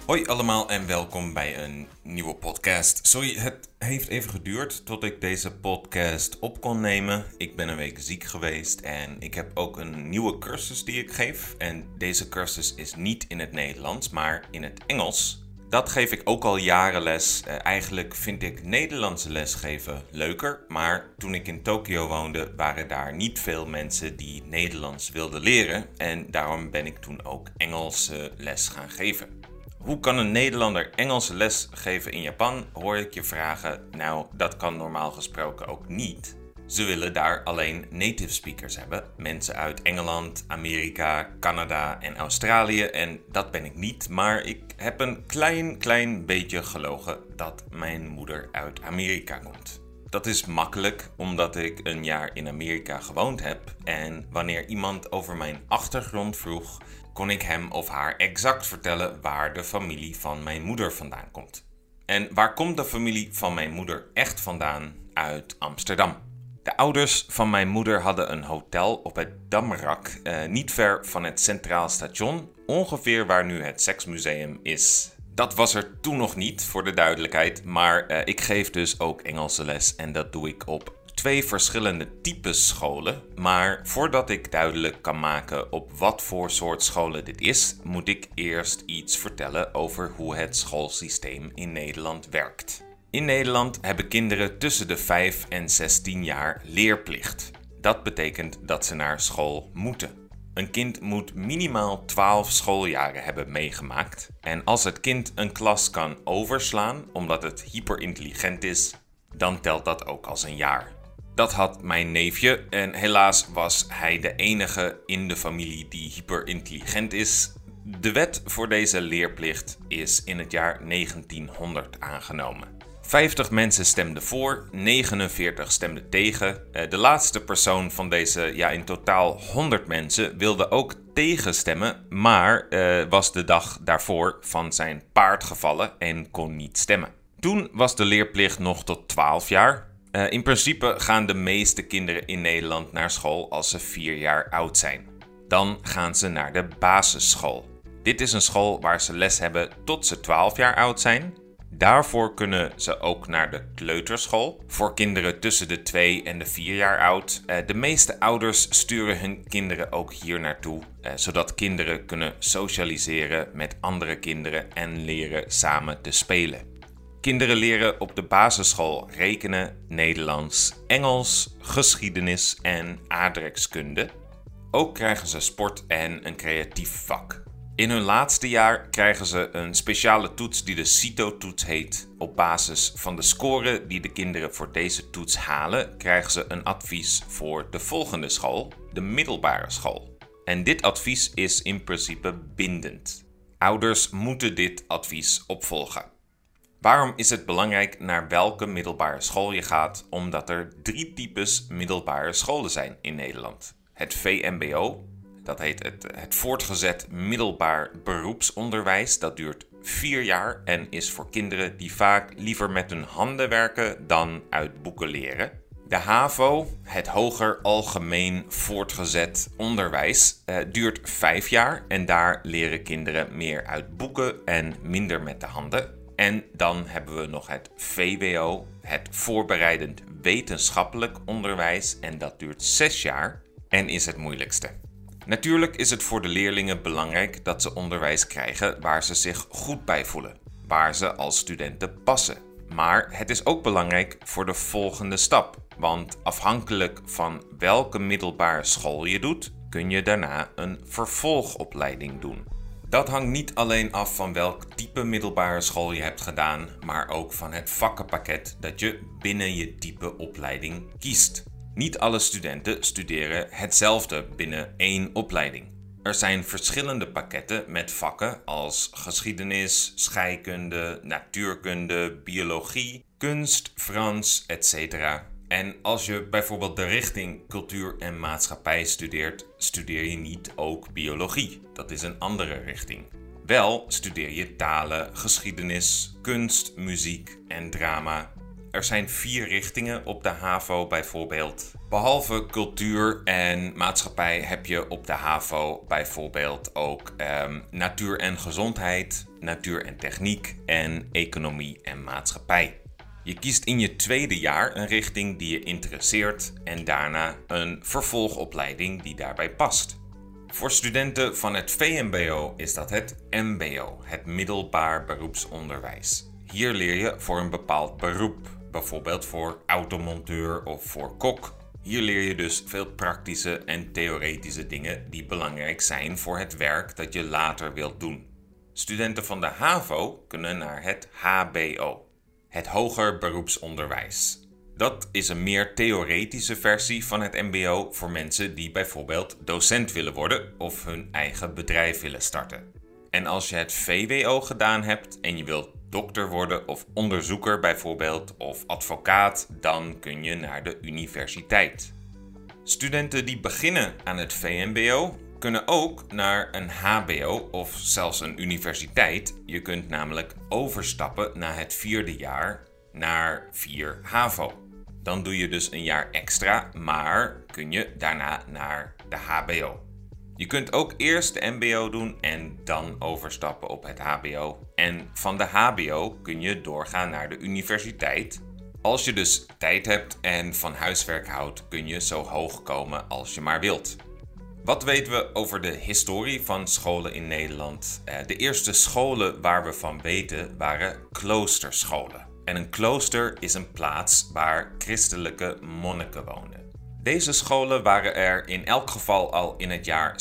Hoi allemaal en welkom bij een nieuwe podcast. Sorry, het heeft even geduurd tot ik deze podcast op kon nemen. Ik ben een week ziek geweest en ik heb ook een nieuwe cursus die ik geef. En deze cursus is niet in het Nederlands, maar in het Engels. Dat geef ik ook al jaren les. Eigenlijk vind ik Nederlandse lesgeven leuker. Maar toen ik in Tokio woonde, waren daar niet veel mensen die Nederlands wilden leren. En daarom ben ik toen ook Engelse les gaan geven. Hoe kan een Nederlander Engelse les geven in Japan, hoor ik je vragen. Nou, dat kan normaal gesproken ook niet. Ze willen daar alleen native speakers hebben. Mensen uit Engeland, Amerika, Canada en Australië. En dat ben ik niet, maar ik heb een klein beetje gelogen dat mijn moeder uit Amerika komt. Dat is makkelijk, omdat ik een jaar in Amerika gewoond heb. En wanneer iemand over mijn achtergrond vroeg, kon ik hem of haar exact vertellen waar de familie van mijn moeder vandaan komt. En waar komt de familie van mijn moeder echt vandaan? Uit Amsterdam. De ouders van mijn moeder hadden een hotel op het Damrak, niet ver van het Centraal Station, ongeveer waar nu het Seksmuseum is. Dat was er toen nog niet, voor de duidelijkheid, maar ik geef dus ook Engelse les en dat doe ik op 2 verschillende types scholen. Maar voordat ik duidelijk kan maken op wat voor soort scholen dit is, moet ik eerst iets vertellen over hoe het schoolsysteem in Nederland werkt. In Nederland hebben kinderen tussen de 5 en 16 jaar leerplicht. Dat betekent dat ze naar school moeten. Een kind moet minimaal 12 schooljaren hebben meegemaakt. En als het kind een klas kan overslaan omdat het hyperintelligent is, dan telt dat ook als een jaar. Dat had mijn neefje en helaas was hij de enige in de familie die hyperintelligent is. De wet voor deze leerplicht is in het jaar 1900 aangenomen. 50 mensen stemden voor, 49 stemden tegen. De laatste persoon van deze, in totaal 100 mensen, wilde ook tegenstemmen, maar was de dag daarvoor van zijn paard gevallen en kon niet stemmen. Toen was de leerplicht nog tot 12 jaar. In principe gaan de meeste kinderen in Nederland naar school als ze 4 jaar oud zijn. Dan gaan ze naar de basisschool. Dit is een school waar ze les hebben tot ze 12 jaar oud zijn. Daarvoor kunnen ze ook naar de kleuterschool, voor kinderen tussen de 2 en de 4 jaar oud. De meeste ouders sturen hun kinderen ook hier naartoe, zodat kinderen kunnen socialiseren met andere kinderen en leren samen te spelen. Kinderen leren op de basisschool rekenen, Nederlands, Engels, geschiedenis en aardrijkskunde. Ook krijgen ze sport en een creatief vak. In hun laatste jaar krijgen ze een speciale toets die de CITO-toets heet. Op basis van de score die de kinderen voor deze toets halen, krijgen ze een advies voor de volgende school, de middelbare school. En dit advies is in principe bindend. Ouders moeten dit advies opvolgen. Waarom is het belangrijk naar welke middelbare school je gaat? Omdat er 3 types middelbare scholen zijn in Nederland. Het VMBO, dat heet het voortgezet middelbaar beroepsonderwijs. Dat duurt 4 jaar en is voor kinderen die vaak liever met hun handen werken dan uit boeken leren. De HAVO, het hoger algemeen voortgezet onderwijs, duurt 5 jaar en daar leren kinderen meer uit boeken en minder met de handen. En dan hebben we nog het VWO, het voorbereidend wetenschappelijk onderwijs, en dat duurt 6 jaar en is het moeilijkste. Natuurlijk is het voor de leerlingen belangrijk dat ze onderwijs krijgen waar ze zich goed bij voelen, waar ze als studenten passen. Maar het is ook belangrijk voor de volgende stap, want afhankelijk van welke middelbare school je doet, kun je daarna een vervolgopleiding doen. Dat hangt niet alleen af van welk type middelbare school je hebt gedaan, maar ook van het vakkenpakket dat je binnen je type opleiding kiest. Niet alle studenten studeren hetzelfde binnen 1 opleiding. Er zijn verschillende pakketten met vakken als geschiedenis, scheikunde, natuurkunde, biologie, kunst, Frans, etc. En als je bijvoorbeeld de richting cultuur en maatschappij studeert, studeer je niet ook biologie. Dat is een andere richting. Wel studeer je talen, geschiedenis, kunst, muziek en drama. Er zijn 4 richtingen op de HAVO bijvoorbeeld. Behalve cultuur en maatschappij heb je op de HAVO bijvoorbeeld ook natuur en gezondheid, natuur en techniek en economie en maatschappij. Je kiest in je tweede jaar een richting die je interesseert en daarna een vervolgopleiding die daarbij past. Voor studenten van het VMBO is dat het MBO, het middelbaar beroepsonderwijs. Hier leer je voor een bepaald beroep, bijvoorbeeld voor automonteur of voor kok. Hier leer je dus veel praktische en theoretische dingen die belangrijk zijn voor het werk dat je later wilt doen. Studenten van de HAVO kunnen naar het HBO, het hoger beroepsonderwijs. Dat is een meer theoretische versie van het MBO voor mensen die bijvoorbeeld docent willen worden of hun eigen bedrijf willen starten. En als je het VWO gedaan hebt en je wilt dokter worden of onderzoeker bijvoorbeeld of advocaat, dan kun je naar de universiteit. Studenten die beginnen aan het VMBO kunnen ook naar een HBO of zelfs een universiteit. Je kunt namelijk overstappen na het 4e jaar naar 4 HAVO. Dan doe je dus een jaar extra, maar kun je daarna naar de HBO. Je kunt ook eerst de MBO doen en dan overstappen op het HBO. En van de HBO kun je doorgaan naar de universiteit. Als je dus tijd hebt en van huiswerk houdt, kun je zo hoog komen als je maar wilt. Wat weten we over de historie van scholen in Nederland? De eerste scholen waar we van weten waren kloosterscholen. En een klooster is een plaats waar christelijke monniken woonden. Deze scholen waren er in elk geval al in het jaar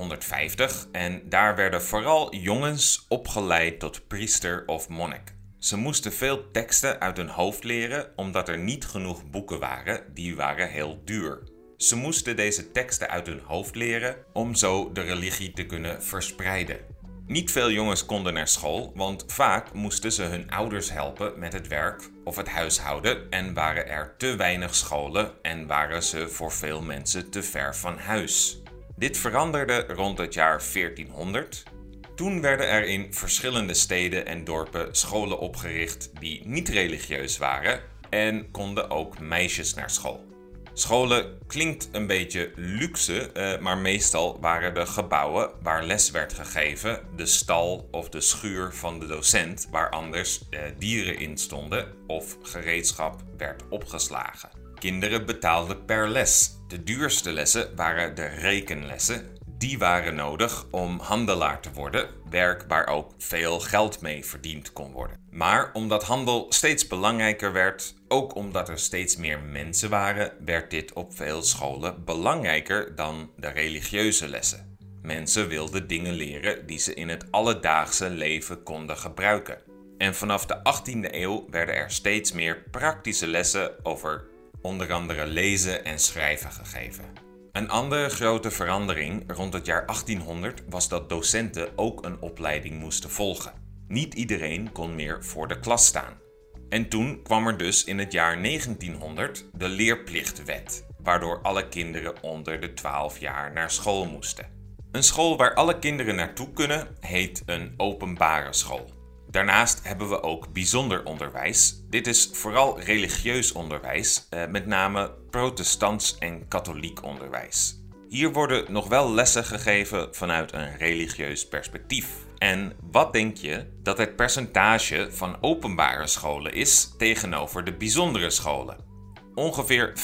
750 en daar werden vooral jongens opgeleid tot priester of monnik. Ze moesten veel teksten uit hun hoofd leren omdat er niet genoeg boeken waren, die waren heel duur. Ze moesten deze teksten uit hun hoofd leren om zo de religie te kunnen verspreiden. Niet veel jongens konden naar school, want vaak moesten ze hun ouders helpen met het werk of het huishouden en waren er te weinig scholen en waren ze voor veel mensen te ver van huis. Dit veranderde rond het jaar 1400. Toen werden er in verschillende steden en dorpen scholen opgericht die niet religieus waren en konden ook meisjes naar school. Scholen klinkt een beetje luxe, maar meestal waren de gebouwen waar les werd gegeven de stal of de schuur van de docent, waar anders dieren in stonden of gereedschap werd opgeslagen. Kinderen betaalden per les. De duurste lessen waren de rekenlessen. Die waren nodig om handelaar te worden, werk waar ook veel geld mee verdiend kon worden. Maar omdat handel steeds belangrijker werd, ook omdat er steeds meer mensen waren, werd dit op veel scholen belangrijker dan de religieuze lessen. Mensen wilden dingen leren die ze in het alledaagse leven konden gebruiken. En vanaf de 18e eeuw werden er steeds meer praktische lessen over onder andere lezen en schrijven gegeven. Een andere grote verandering rond het jaar 1800 was dat docenten ook een opleiding moesten volgen. Niet iedereen kon meer voor de klas staan. En toen kwam er dus in het jaar 1900 de leerplichtwet, waardoor alle kinderen onder de 12 jaar naar school moesten. Een school waar alle kinderen naartoe kunnen heet een openbare school. Daarnaast hebben we ook bijzonder onderwijs. Dit is vooral religieus onderwijs, met name protestants en katholiek onderwijs. Hier worden nog wel lessen gegeven vanuit een religieus perspectief. En wat denk je dat het percentage van openbare scholen is tegenover de bijzondere scholen? Ongeveer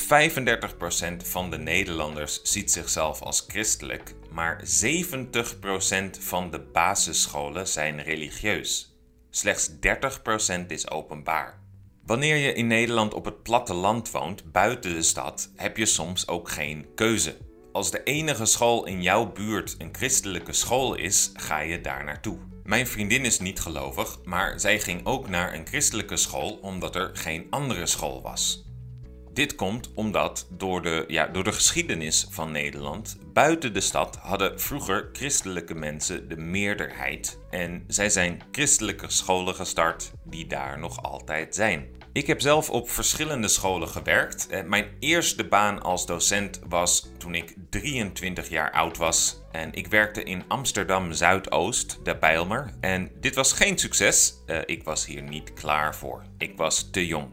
35% van de Nederlanders ziet zichzelf als christelijk, maar 70% van de basisscholen zijn religieus. Slechts 30% is openbaar. Wanneer je in Nederland op het platteland woont, buiten de stad, heb je soms ook geen keuze. Als de enige school in jouw buurt een christelijke school is, ga je daar naartoe. Mijn vriendin is niet gelovig, maar zij ging ook naar een christelijke school omdat er geen andere school was. Dit komt omdat door de geschiedenis van Nederland, buiten de stad hadden vroeger christelijke mensen de meerderheid. En zij zijn christelijke scholen gestart die daar nog altijd zijn. Ik heb zelf op verschillende scholen gewerkt. Mijn eerste baan als docent was toen ik 23 jaar oud was. En ik werkte in Amsterdam Zuidoost, de Bijlmer. En dit was geen succes. Ik was hier niet klaar voor. Ik was te jong.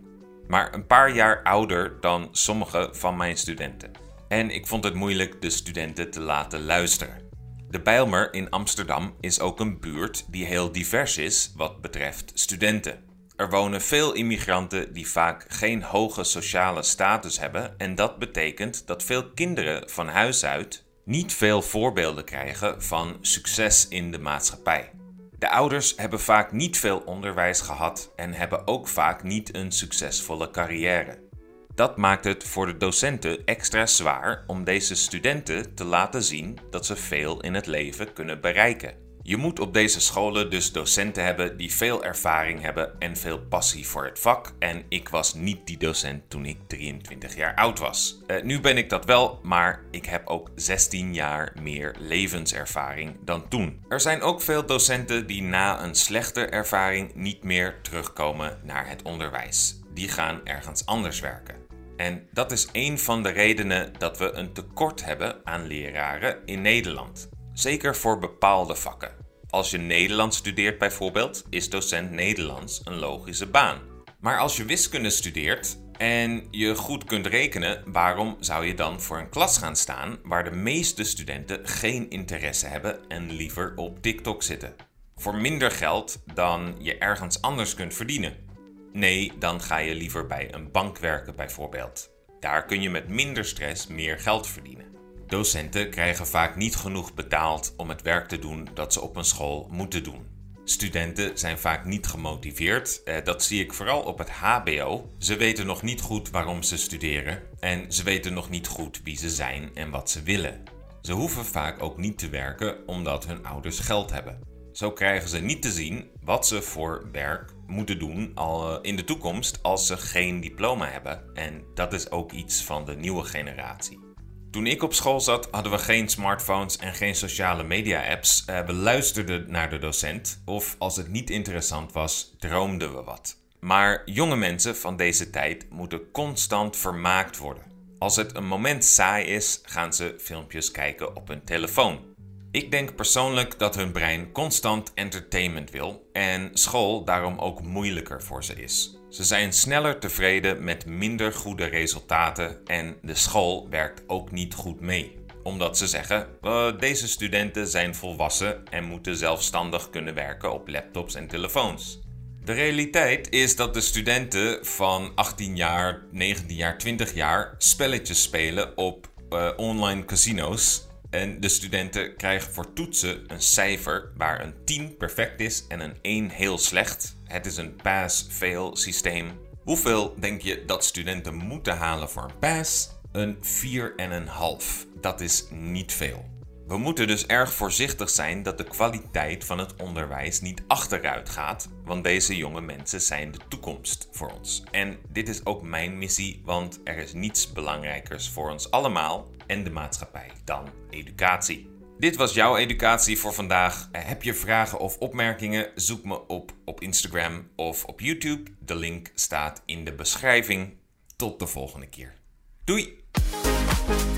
maar een paar jaar ouder dan sommige van mijn studenten. En ik vond het moeilijk de studenten te laten luisteren. De Bijlmer in Amsterdam is ook een buurt die heel divers is wat betreft studenten. Er wonen veel immigranten die vaak geen hoge sociale status hebben en dat betekent dat veel kinderen van huis uit niet veel voorbeelden krijgen van succes in de maatschappij. De ouders hebben vaak niet veel onderwijs gehad en hebben ook vaak niet een succesvolle carrière. Dat maakt het voor de docenten extra zwaar om deze studenten te laten zien dat ze veel in het leven kunnen bereiken. Je moet op deze scholen dus docenten hebben die veel ervaring hebben en veel passie voor het vak. En ik was niet die docent toen ik 23 jaar oud was. Nu ben ik dat wel, maar ik heb ook 16 jaar meer levenservaring dan toen. Er zijn ook veel docenten die na een slechte ervaring niet meer terugkomen naar het onderwijs. Die gaan ergens anders werken. En dat is een van de redenen dat we een tekort hebben aan leraren in Nederland. Zeker voor bepaalde vakken. Als je Nederlands studeert bijvoorbeeld, is docent Nederlands een logische baan. Maar als je wiskunde studeert en je goed kunt rekenen, waarom zou je dan voor een klas gaan staan waar de meeste studenten geen interesse hebben en liever op TikTok zitten? Voor minder geld dan je ergens anders kunt verdienen. Nee, dan ga je liever bij een bank werken bijvoorbeeld. Daar kun je met minder stress meer geld verdienen. Docenten krijgen vaak niet genoeg betaald om het werk te doen dat ze op een school moeten doen. Studenten zijn vaak niet gemotiveerd, dat zie ik vooral op het HBO. Ze weten nog niet goed waarom ze studeren en ze weten nog niet goed wie ze zijn en wat ze willen. Ze hoeven vaak ook niet te werken omdat hun ouders geld hebben. Zo krijgen ze niet te zien wat ze voor werk moeten doen in de toekomst als ze geen diploma hebben. En dat is ook iets van de nieuwe generatie. Toen ik op school zat, hadden we geen smartphones en geen sociale media apps. We luisterden naar de docent of als het niet interessant was, droomden we wat. Maar jonge mensen van deze tijd moeten constant vermaakt worden. Als het een moment saai is, gaan ze filmpjes kijken op hun telefoon. Ik denk persoonlijk dat hun brein constant entertainment wil en school daarom ook moeilijker voor ze is. Ze zijn sneller tevreden met minder goede resultaten en de school werkt ook niet goed mee. Omdat ze zeggen, deze studenten zijn volwassen en moeten zelfstandig kunnen werken op laptops en telefoons. De realiteit is dat de studenten van 18 jaar, 19 jaar, 20 jaar spelletjes spelen op online casino's. En de studenten krijgen voor toetsen een cijfer waar een 10 perfect is en een 1 heel slecht. Het is een pass-fail systeem. Hoeveel denk je dat studenten moeten halen voor een pass? Een 4,5. Dat is niet veel. We moeten dus erg voorzichtig zijn dat de kwaliteit van het onderwijs niet achteruit gaat, want deze jonge mensen zijn de toekomst voor ons. En dit is ook mijn missie, want er is niets belangrijkers voor ons allemaal en de maatschappij dan educatie. Dit was jouw educatie voor vandaag. Heb je vragen of opmerkingen? Zoek me op Instagram of op YouTube. De link staat in de beschrijving. Tot de volgende keer. Doei!